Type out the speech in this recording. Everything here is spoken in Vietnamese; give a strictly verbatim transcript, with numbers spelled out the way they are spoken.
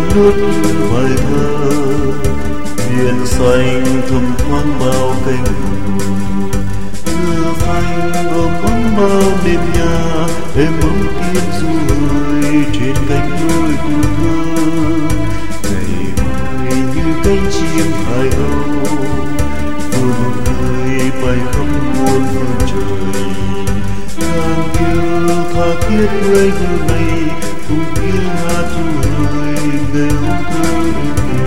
nước như bài thơ, biển xanh thầm thoáng bao cánh thưa phanh ôm ấm bao đêm nhà, êm ấm tiếng ru hơi trên cánh đôi tuổi thơ. Ngày mai như cánh chim hải âu phương nơi bay khắp muôn phương trời, hàng yêu tha thiết người như này cùng tiếng hát ru hơi người âu thơ.